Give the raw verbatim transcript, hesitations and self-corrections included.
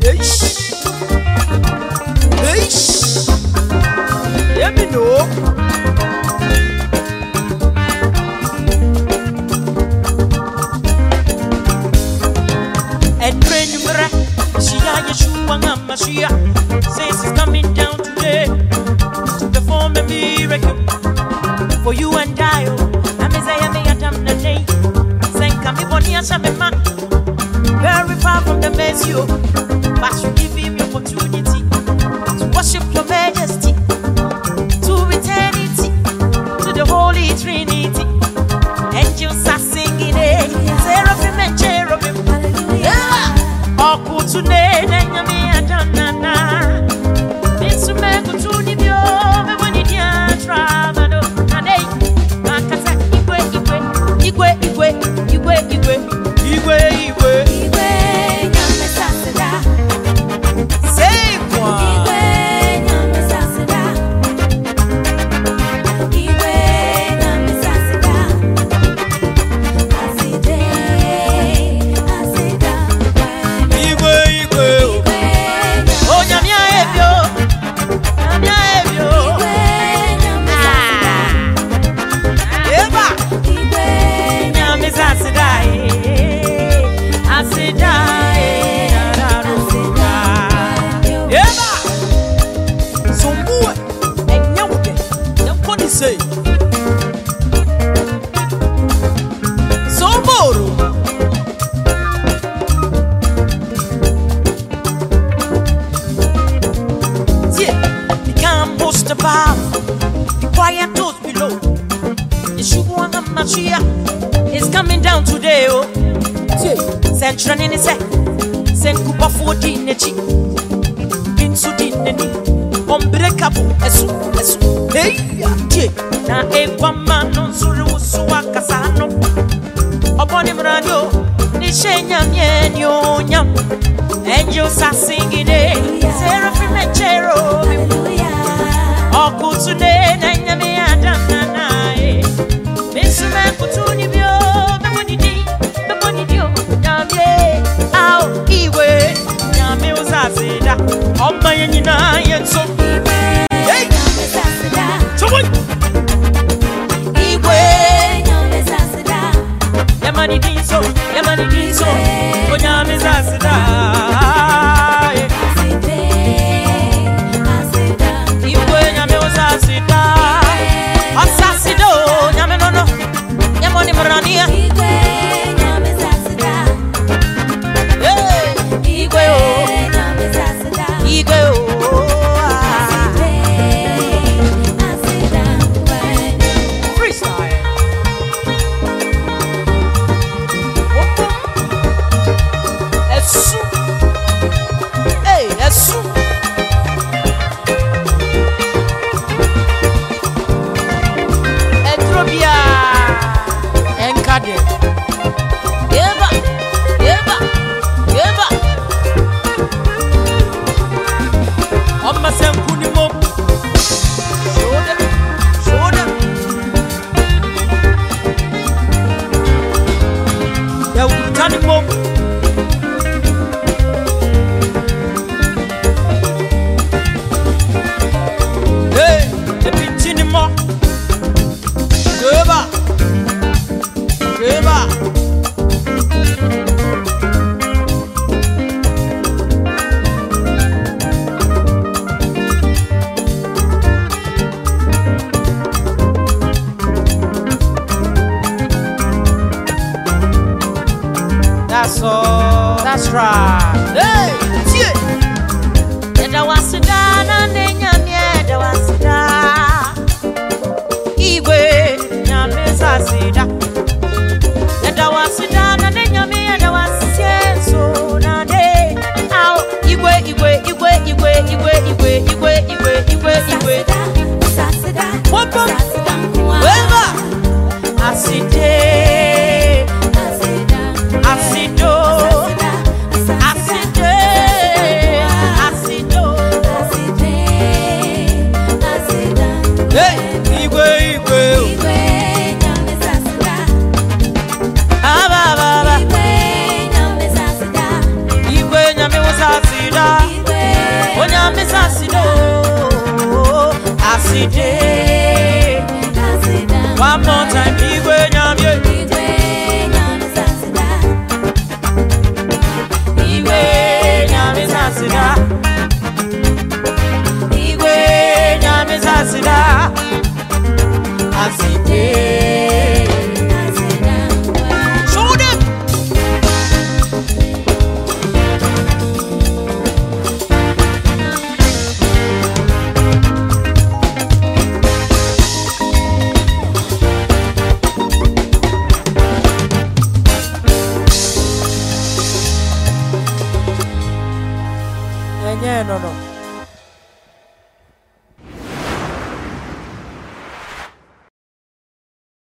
Says he's coming down today to perform a miracle for you and I. I'm a day. Very far from the mess you, but you give him the opportunity to worship your majesty, to eternity, to the Holy Trinity. Angels are singing it, seraphim and cherubim. All good today. Say Somoro yeah, become most above the quiet toes below. Yeshua Mashiach is coming down today. Oh, Central in his head, Senkupa fourteen nechi, Pinsudin neni, unbreakable, esu, esu, hey. Na ekwa mano suru suwa kasano Oboni mradio Nishenya mienyo nyam Angels are singing it Seraphim and cherubim Okutune na nyame adana nae Mesume kutuni bio Beboni di, beboni dio Nyame au iwe Nyame uzazida Oma yenyina yenso Hey! Chowai! Yamani dinso, yamani dinso, onyame zasida. Iwe nyame uzasida, asasido nyame nono, yamoni marania. Igwe o, igwe o. Asida, Onyame Sasido, Aside. One more time, Igwe Nyame, Igwe Nyame Sasida, Igwe Nyame Sasida, Aside. Show them. Yeah, no, no.